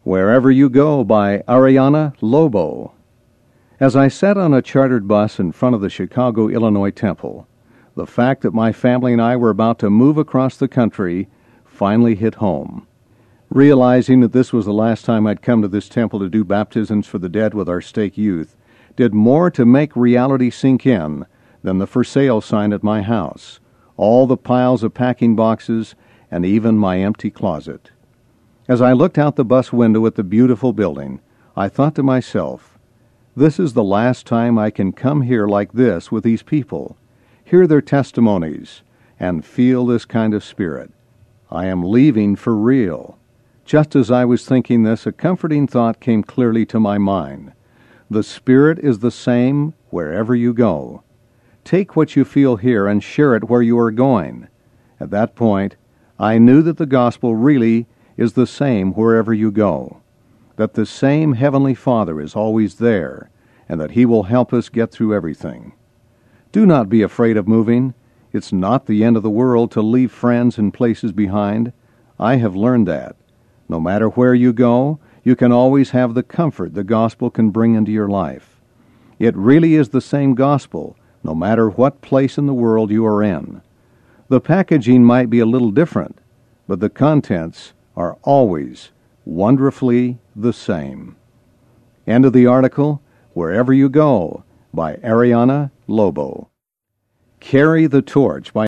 Wherever You Go by Ariana Lobo. As I sat on a chartered bus in front of the Chicago, Illinois Temple, the fact that my family and I were about to move across the country finally hit home. Realizing that this was the last time I'd come to this temple to do baptisms for the dead with our stake youth did more to make reality sink in than the for sale sign at my house, all the piles of packing boxes, and even my empty closet. As I looked out the bus window at the beautiful building, I thought to myself, this is the last time I can come here like this with these people, hear their testimonies, and feel this kind of spirit. I am leaving for real. Just as I was thinking this, a comforting thought came clearly to my mind. The Spirit is the same wherever you go. Take what you feel here and share it where you are going. At that point, I knew that the gospel really is the same wherever you go, that the same Heavenly Father is always there, and that He will help us get through everything. Do not be afraid of moving. It's not the end of the world to leave friends and places behind. I have learned that. No matter where you go, you can always have the comfort the gospel can bring into your life. It really is the same gospel, no matter what place in the world you are in. The packaging might be a little different, but the contents are always wonderfully the same. End of the article, Wherever You Go, by Ariana Lobo. Carry the Torch by